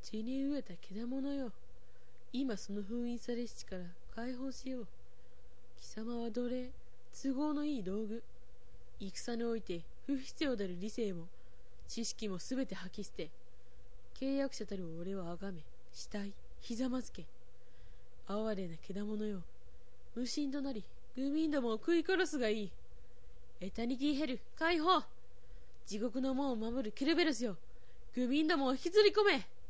血に飢えた獣よ。今その封印されし地から解放しよう。貴様は奴隷、都合のいい道具。戦において不必要である理性も知識もすべて吐き捨て、契約者たる俺を崇め、慕い、ひざまずけ。哀れな獣よ。無心となり、愚民どもを食い殺すがいい。エタニティヘル、解放。地獄の門を守るケルベロスよ。愚民どもを引きずり込め。